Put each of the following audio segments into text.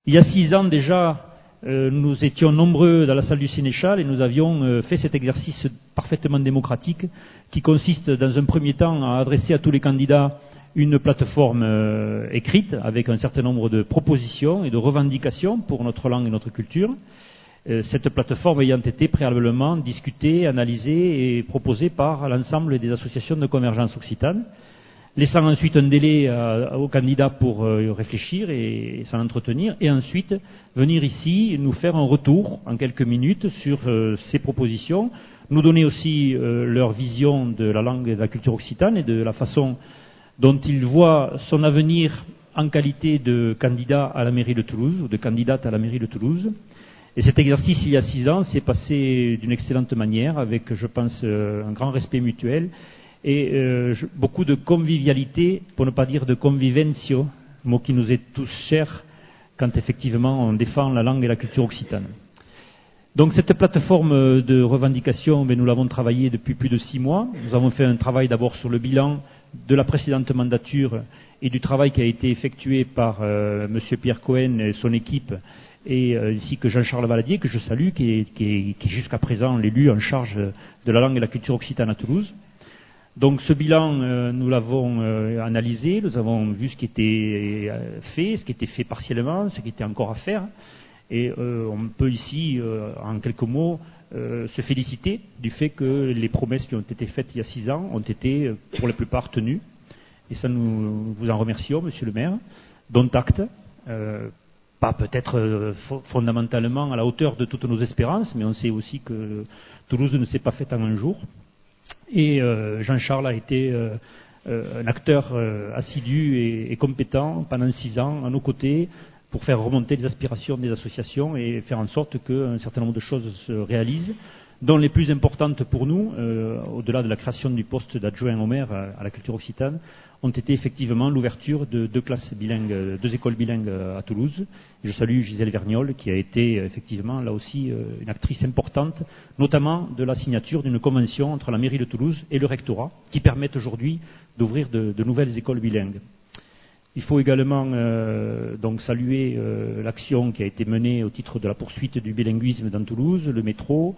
Il y a 6 ans déjà, nous étions nombreux dans la salle du Sénéchal et nous avions fait cet exercice parfaitement démocratique qui consiste dans un premier temps à adresser à tous les candidats une plateforme écrite avec un certain nombre de propositions et de revendications pour notre langue et notre culture. Cette plateforme ayant été préalablement discutée, analysée et proposée par l'ensemble des associations de convergence occitane, laissant ensuite un délai aux candidats pour réfléchir et s'en entretenir, et ensuite venir ici nous faire un retour en quelques minutes sur ces propositions, nous donner aussi leur vision de la langue et de la culture occitane et de la façon dont ils voient son avenir en qualité de candidat à la mairie de Toulouse ou de candidate à la mairie de Toulouse. Et cet exercice, il y a 6 ans, s'est passé d'une excellente manière, avec, je pense, un grand respect mutuel et beaucoup de convivialité, pour ne pas dire de convivencio, mot qui nous est tous cher quand effectivement on défend la langue et la culture occitane. Donc cette plateforme de revendication, nous l'avons travaillée depuis plus de 6 mois. Nous avons fait un travail d'abord sur le bilan de la précédente mandature et du travail qui a été effectué par M. Pierre Cohen et son équipe, et ainsi que Jean-Charles Valadier, que je salue, qui est jusqu'à présent l'élu en charge de la langue et la culture occitane à Toulouse. Donc ce bilan, nous l'avons analysé, nous avons vu ce qui était fait, ce qui était fait partiellement, ce qui était encore à faire. Et on peut ici, en quelques mots, se féliciter du fait que les promesses qui ont été faites il y a 6 ans ont été pour la plupart tenues. Et ça, nous vous en remercions, monsieur le maire, dont acte. Pas peut-être fondamentalement à la hauteur de toutes nos espérances, mais on sait aussi que Toulouse ne s'est pas faite en un jour. Et Jean-Charles a été un acteur assidu et compétent pendant 6 ans à nos côtés pour faire remonter les aspirations des associations et faire en sorte qu'un certain nombre de choses se réalisent, dont les plus importantes pour nous, au-delà de la création du poste d'adjoint au maire à la culture occitane, ont été effectivement l'ouverture de 2 classes bilingues, 2 écoles bilingues à Toulouse. Et je salue Gisèle Vergnol, qui a été effectivement là aussi une actrice importante, notamment de la signature d'une convention entre la mairie de Toulouse et le rectorat, qui permettent aujourd'hui d'ouvrir de nouvelles écoles bilingues. Il faut également donc saluer l'action qui a été menée au titre de la poursuite du bilinguisme dans Toulouse, le métro,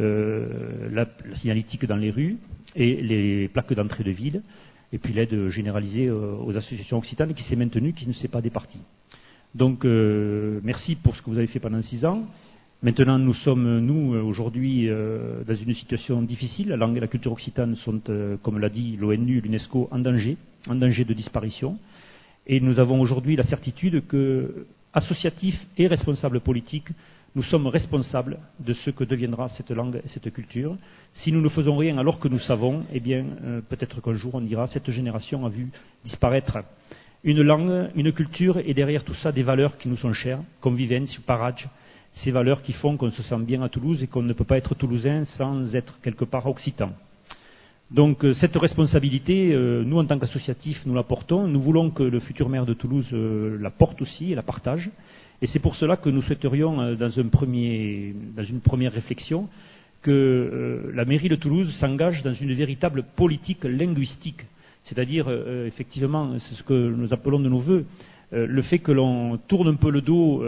la signalétique dans les rues et les plaques d'entrée de ville, et puis l'aide généralisée aux associations occitanes qui s'est maintenue, qui ne s'est pas départie. Donc merci pour ce que vous avez fait pendant 6 ans. Maintenant, nous sommes, nous, aujourd'hui, dans une situation difficile. La langue et la culture occitane sont, comme l'a dit l'ONU, l'UNESCO, en danger de disparition. Et nous avons aujourd'hui la certitude que, associatifs et responsables politiques, nous sommes responsables de ce que deviendra cette langue et cette culture. Si nous ne faisons rien alors que nous savons, eh bien, peut-être qu'un jour on dira cette génération a vu disparaître une langue, une culture, et derrière tout ça des valeurs qui nous sont chères, convivence, parage, ces valeurs qui font qu'on se sent bien à Toulouse et qu'on ne peut pas être toulousain sans être quelque part occitan. Donc cette responsabilité, nous en tant qu'associatifs, nous la portons. Nous voulons que le futur maire de Toulouse la porte aussi et la partage. Et c'est pour cela que nous souhaiterions, dans une première réflexion, que la mairie de Toulouse s'engage dans une véritable politique linguistique. C'est-à-dire, effectivement, c'est ce que nous appelons de nos voeux, le fait que l'on tourne un peu le dos,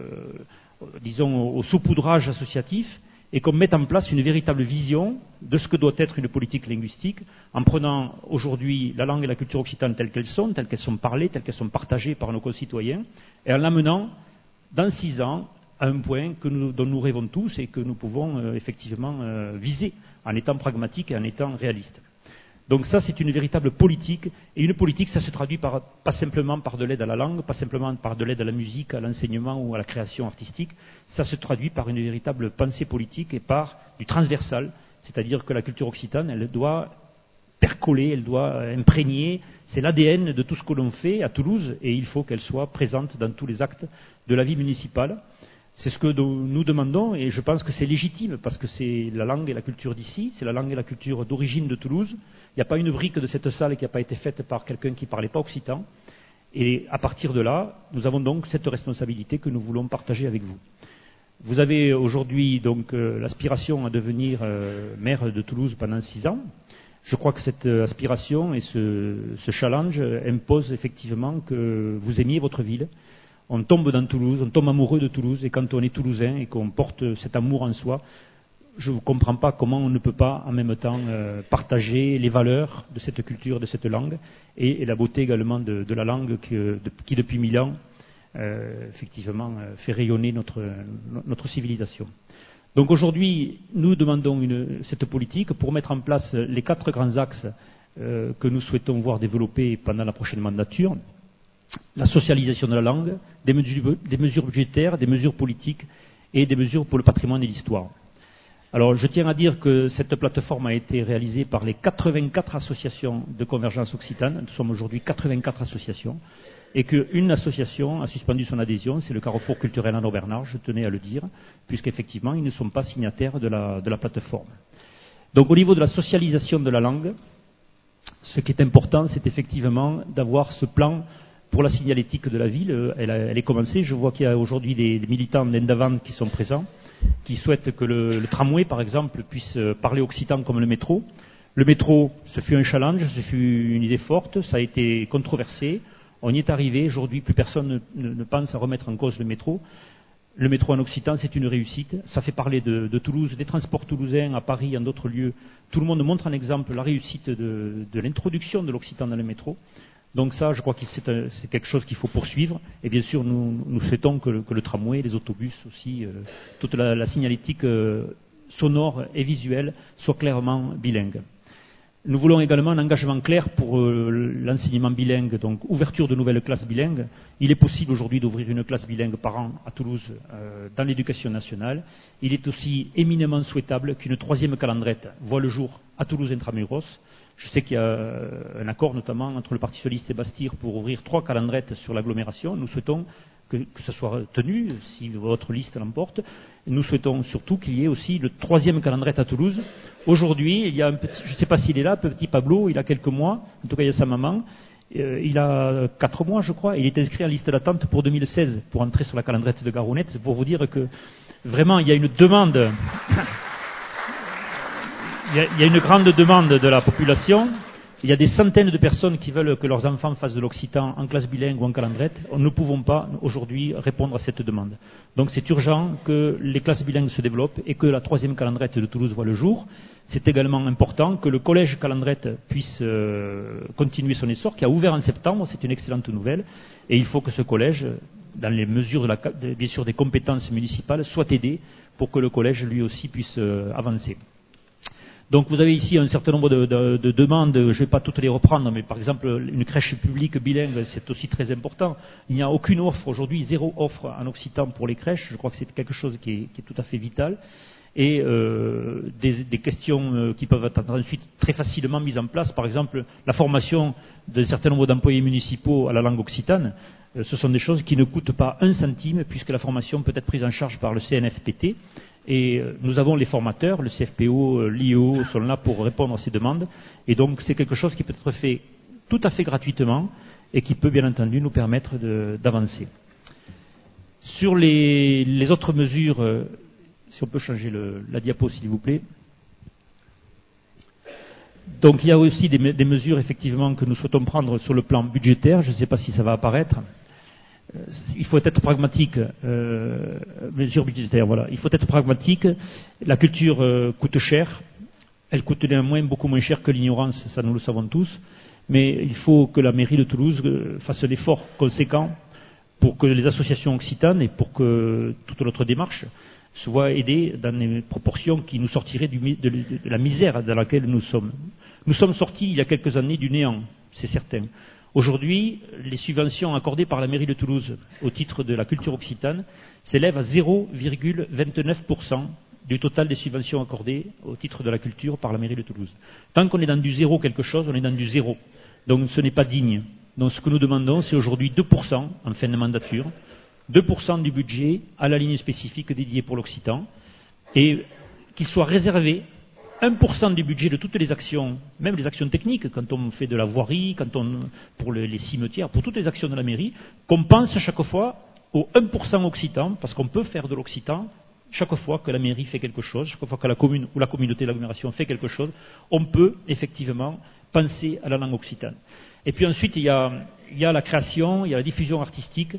disons, au saupoudrage associatif, et qu'on mette en place une véritable vision de ce que doit être une politique linguistique, en prenant aujourd'hui la langue et la culture occitane telles qu'elles sont parlées, telles qu'elles sont partagées par nos concitoyens, et en l'amenant dans 6 ans à un point dont nous rêvons tous et que nous pouvons effectivement viser, en étant pragmatiques et en étant réalistes. Donc ça, c'est une véritable politique, et une politique, ça se traduit pas simplement par de l'aide à la langue, pas simplement par de l'aide à la musique, à l'enseignement ou à la création artistique, ça se traduit par une véritable pensée politique et par du transversal, c'est-à-dire que la culture occitane, elle doit percoler, elle doit imprégner, c'est l'ADN de tout ce que l'on fait à Toulouse, et il faut qu'elle soit présente dans tous les actes de la vie municipale. C'est ce que nous demandons, et je pense que c'est légitime, parce que c'est la langue et la culture d'ici, c'est la langue et la culture d'origine de Toulouse. Il n'y a pas une brique de cette salle qui n'a pas été faite par quelqu'un qui ne parlait pas occitan. Et à partir de là, nous avons donc cette responsabilité que nous voulons partager avec vous. Vous avez aujourd'hui donc l'aspiration à devenir maire de Toulouse pendant 6 ans. Je crois que cette aspiration et ce challenge imposent effectivement que vous aimiez votre ville. On tombe dans Toulouse, on tombe amoureux de Toulouse, et quand on est toulousain et qu'on porte cet amour en soi, je ne comprends pas comment on ne peut pas en même temps partager les valeurs de cette culture, de cette langue, et la beauté également de la langue qui depuis 1000 ans, effectivement, fait rayonner notre civilisation. Donc aujourd'hui, nous demandons cette politique pour mettre en place les 4 grands axes que nous souhaitons voir développer pendant la prochaine mandature. La socialisation de la langue, des mesures budgétaires, des mesures politiques et des mesures pour le patrimoine et l'histoire. Alors je tiens à dire que cette plateforme a été réalisée par les 84 associations de Convergence Occitane. Nous sommes aujourd'hui 84 associations. Et qu'une association a suspendu son adhésion, c'est le Carrefour culturel Arnaud Bernard, je tenais à le dire, puisqu'effectivement, ils ne sont pas signataires de la plateforme. Donc au niveau de la socialisation de la langue, ce qui est important, c'est effectivement d'avoir ce plan pour la signalétique de la ville. Elle est commencée. Je vois qu'il y a aujourd'hui des militants d'Endavan qui sont présents, qui souhaitent que le tramway, par exemple, puisse parler occitan comme le métro. Le métro, ce fut un challenge, ce fut une idée forte, ça a été controversé. On y est arrivé. Aujourd'hui, plus personne ne pense à remettre en cause le métro. Le métro en occitan, c'est une réussite. Ça fait parler de Toulouse, des transports toulousains à Paris, en d'autres lieux. Tout le monde montre en exemple la réussite de l'introduction de l'occitan dans le métro. Donc ça, je crois que c'est quelque chose qu'il faut poursuivre. Et bien sûr, nous souhaitons que le tramway, les autobus aussi, toute la signalétique sonore et visuelle soit clairement bilingue. Nous voulons également un engagement clair pour l'enseignement bilingue, donc ouverture de nouvelles classes bilingues. Il est possible aujourd'hui d'ouvrir une classe bilingue par an à Toulouse dans l'éducation nationale. Il est aussi éminemment souhaitable qu'une 3e calandrette voie le jour à Toulouse intramuros. Je sais qu'il y a un accord notamment entre le Parti socialiste et Bastille pour ouvrir 3 calandrettes sur l'agglomération. Nous souhaitons que ce soit tenu, si votre liste l'emporte. Nous souhaitons surtout qu'il y ait aussi le 3e calandrette à Toulouse. Aujourd'hui, il y a un petit, je ne sais pas s'il est là, petit Pablo, il a quelques mois, en tout cas il y a sa maman, il a 4 mois je crois, et il est inscrit en liste d'attente pour 2016 pour entrer sur la calandrette de Garonnette. C'est pour vous dire que vraiment il y a une demande, il y a une grande demande de la population. Il y a des centaines de personnes qui veulent que leurs enfants fassent de l'occitan en classe bilingue ou en calandrette. Nous ne pouvons pas aujourd'hui répondre à cette demande. Donc c'est urgent que les classes bilingues se développent et que la 3e calandrette de Toulouse voie le jour. C'est également important que le collège calandrette puisse continuer son essor, qui a ouvert en septembre, c'est une excellente nouvelle. Et il faut que ce collège, dans les mesures bien sûr des compétences municipales, soit aidé pour que le collège lui aussi puisse avancer. Donc vous avez ici un certain nombre de demandes, je ne vais pas toutes les reprendre, mais par exemple une crèche publique bilingue, c'est aussi très important. Il n'y a aucune offre aujourd'hui, 0 offre en occitan pour les crèches, je crois que c'est quelque chose qui est tout à fait vital. Et des questions qui peuvent être ensuite très facilement mises en place, par exemple la formation d'un certain nombre d'employés municipaux à la langue occitane. Ce sont des choses qui ne coûtent pas 1 centime, puisque la formation peut être prise en charge par le CNFPT. Et nous avons les formateurs, le CFPO, l'IO sont là pour répondre à ces demandes. Et donc c'est quelque chose qui peut être fait tout à fait gratuitement et qui peut bien entendu nous permettre d'avancer. Sur les autres mesures, si on peut changer la diapo s'il vous plaît. Donc il y a aussi des mesures effectivement que nous souhaitons prendre sur le plan budgétaire. Je ne sais pas si ça va apparaître. Il faut être pragmatique, mesures budgétaires, voilà. Il faut être pragmatique. La culture coûte cher. Elle coûte néanmoins beaucoup moins cher que l'ignorance, ça nous le savons tous. Mais il faut que la mairie de Toulouse fasse un effort conséquent pour que les associations occitanes et pour que toute notre démarche soit aidée dans des proportions qui nous sortiraient de la misère dans laquelle nous sommes. Nous sommes sortis il y a quelques années du néant, c'est certain. Aujourd'hui, les subventions accordées par la mairie de Toulouse au titre de la culture occitane s'élèvent à 0,29% du total des subventions accordées au titre de la culture par la mairie de Toulouse. Tant qu'on est dans du zéro quelque chose, on est dans du zéro. Donc ce n'est pas digne. Donc ce que nous demandons, c'est aujourd'hui 2% en fin de mandature, 2% du budget à la ligne spécifique dédiée pour l'occitan, et qu'il soit réservé 1% du budget de toutes les actions, même les actions techniques, quand on fait de la voirie, pour les cimetières, pour toutes les actions de la mairie, qu'on pense chaque fois au 1% occitan, parce qu'on peut faire de l'occitan, chaque fois que la mairie fait quelque chose, chaque fois que la commune ou la communauté d'agglomération fait quelque chose, on peut effectivement penser à la langue occitane. Et puis ensuite, il y a la création, il y a la diffusion artistique.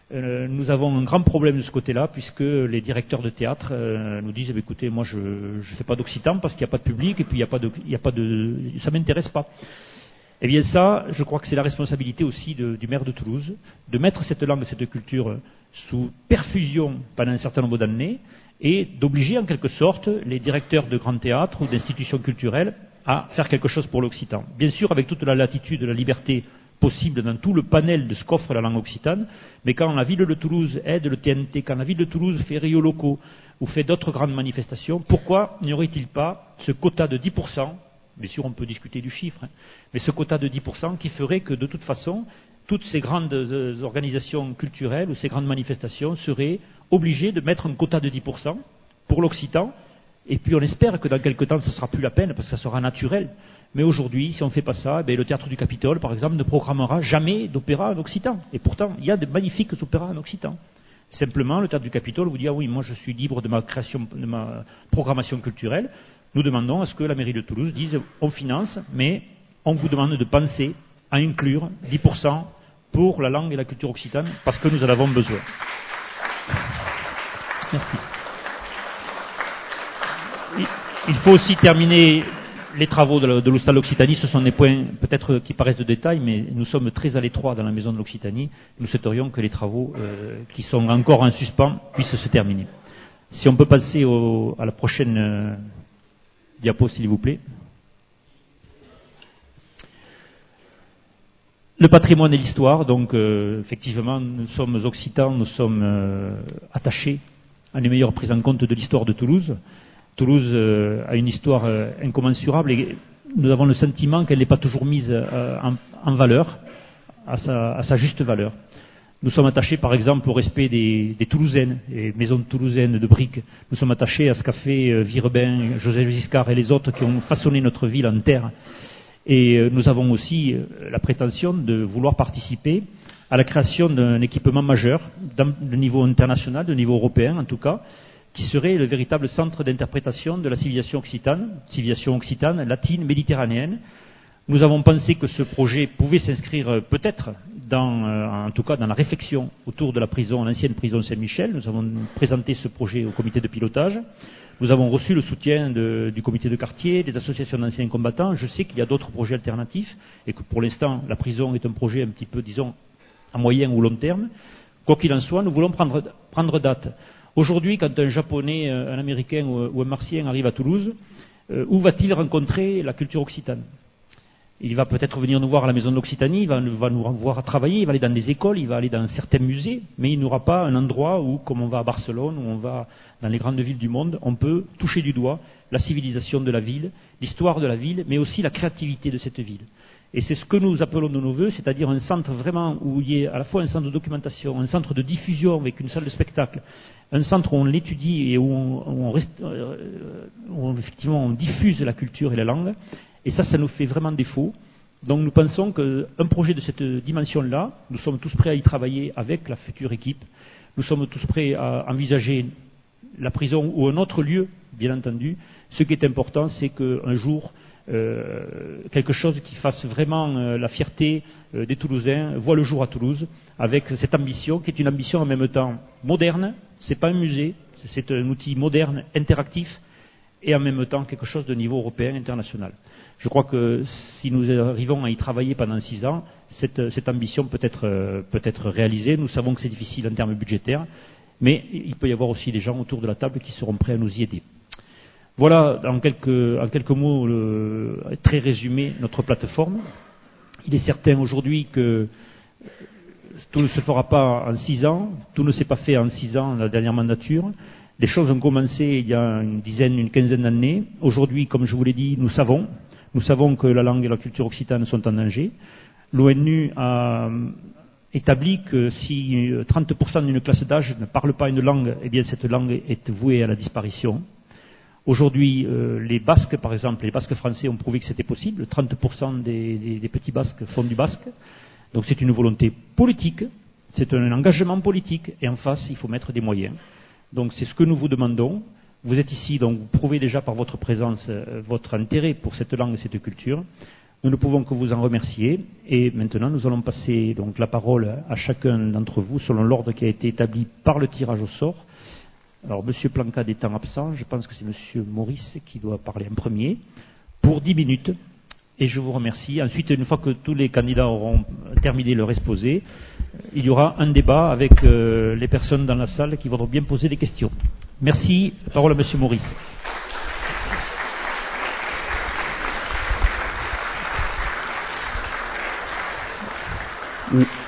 Nous avons un grand problème de ce côté-là, puisque les directeurs de théâtre nous disent écoutez, moi je ne fais pas d'occitan parce qu'il n'y a pas de public et puis ça ne m'intéresse pas. Eh bien ça, je crois que c'est la responsabilité aussi du maire de Toulouse, de mettre cette langue et cette culture sous perfusion pendant un certain nombre d'années et d'obliger en quelque sorte les directeurs de grands théâtres ou d'institutions culturelles à faire quelque chose pour l'occitan. Bien sûr, avec toute la latitude et la liberté possible dans tout le panel de ce qu'offre la langue occitane, mais quand la ville de Toulouse aide le TNT, quand la ville de Toulouse fait Rio Locaux ou fait d'autres grandes manifestations, pourquoi n'y aurait-il pas ce quota de 10%, bien sûr on peut discuter du chiffre, mais ce quota de 10% qui ferait que de toute façon, toutes ces grandes organisations culturelles ou ces grandes manifestations seraient obligées de mettre un quota de 10% pour l'occitan, et puis on espère que dans quelques temps ça ne sera plus la peine parce que ça sera naturel. Mais aujourd'hui, si on ne fait pas ça, le Théâtre du Capitole, par exemple, ne programmera jamais d'opéra en occitan. Et pourtant, il y a de magnifiques opéras en occitan. Simplement, le Théâtre du Capitole vous dit oui, moi je suis libre de ma création, de ma programmation culturelle. Nous demandons à ce que la mairie de Toulouse dise on finance, mais on vous demande de penser à inclure 10% pour la langue et la culture occitane, parce que nous en avons besoin. Merci. Il faut aussi terminer les travaux de l'Hostal d'Occitanie. Ce sont des points peut-être qui paraissent de détail, mais nous sommes très à l'étroit dans la maison de l'Occitanie. Nous souhaiterions que les travaux qui sont encore en suspens puissent se terminer. Si on peut passer à la prochaine diapo, s'il vous plaît. Le patrimoine et l'histoire, donc effectivement, nous sommes occitans, nous sommes attachés à une meilleure prise en compte de l'histoire de Toulouse. Toulouse a une histoire incommensurable et nous avons le sentiment qu'elle n'est pas toujours mise en valeur, à sa juste valeur. Nous sommes attachés par exemple au respect des Toulousaines, des maisons toulousaines de briques. Nous sommes attachés à ce qu'a fait Virebin, Joseph Giscard et les autres qui ont façonné notre ville en terre. Et nous avons aussi la prétention de vouloir participer à la création d'un équipement majeur, de niveau international, de niveau européen en tout cas, qui serait le véritable centre d'interprétation de la civilisation occitane, latine, méditerranéenne. Nous avons pensé que ce projet pouvait s'inscrire peut-être en tout cas dans la réflexion autour de la prison, l'ancienne prison Saint-Michel. Nous avons présenté ce projet au comité de pilotage. Nous avons reçu le soutien du comité de quartier, des associations d'anciens combattants. Je sais qu'il y a d'autres projets alternatifs et que pour l'instant, la prison est un projet un petit peu, disons, à moyen ou long terme. Quoi qu'il en soit, nous voulons prendre date. Aujourd'hui, quand un Japonais, un Américain ou un Martien arrive à Toulouse, où va-t-il rencontrer la culture occitane ? Il va peut-être venir nous voir à la maison de l'Occitanie, il va nous voir travailler, il va aller dans des écoles, il va aller dans certains musées, mais il n'aura pas un endroit où, comme on va à Barcelone, ou on va dans les grandes villes du monde, on peut toucher du doigt la civilisation de la ville, l'histoire de la ville, mais aussi la créativité de cette ville. Et c'est ce que nous appelons de nos voeux, c'est-à-dire un centre vraiment où il y ait à la fois un centre de documentation, un centre de diffusion avec une salle de spectacle, un centre où on l'étudie et où effectivement on diffuse la culture et la langue. Et ça nous fait vraiment défaut. Donc nous pensons qu'un projet de cette dimension-là, nous sommes tous prêts à y travailler avec la future équipe. Nous sommes tous prêts à envisager la prison ou un autre lieu, bien entendu. Ce qui est important, c'est qu'un jour, quelque chose qui fasse vraiment la fierté des Toulousains voit le jour à Toulouse, avec cette ambition, qui est une ambition en même temps moderne. C'est pas un musée, c'est un outil moderne, interactif, et en même temps quelque chose de niveau européen, international. Je crois que si nous arrivons à y travailler pendant 6 ans, cette ambition peut être réalisée. Nous savons que c'est difficile en termes budgétaires, mais il peut y avoir aussi des gens autour de la table qui seront prêts à nous y aider. Voilà, en quelques mots, très résumé, notre plateforme. Il est certain aujourd'hui que tout ne se fera pas en 6 ans, tout ne s'est pas fait en 6 ans, la dernière mandature. Les choses ont commencé il y a une quinzaine d'années. Aujourd'hui, comme je vous l'ai dit, nous savons que la langue et la culture occitane sont en danger. L'ONU a établi que si 30% d'une classe d'âge ne parle pas une langue, eh bien cette langue est vouée à la disparition. Aujourd'hui, les Basques, par exemple, les Basques français ont prouvé que c'était possible. 30% des petits Basques font du basque. Donc c'est une volonté politique, c'est un engagement politique, et en face, il faut mettre des moyens. Donc c'est ce que nous vous demandons. Vous êtes ici, donc vous prouvez déjà par votre présence votre intérêt pour cette langue et cette culture. Nous ne pouvons que vous en remercier. Et maintenant, nous allons passer donc la parole à chacun d'entre vous selon l'ordre qui a été établi par le tirage au sort. Alors, M. Plancade étant absent, je pense que c'est M. Maurice qui doit parler en premier, pour 10 minutes. Et je vous remercie. Ensuite, une fois que tous les candidats auront terminé leur exposé, il y aura un débat avec les personnes dans la salle qui voudront bien poser des questions. Merci. Parole à M. Maurice. Oui.